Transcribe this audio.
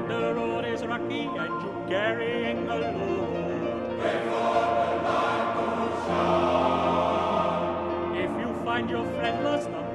the road is rocky and you're carrying a load. If you find your friend lost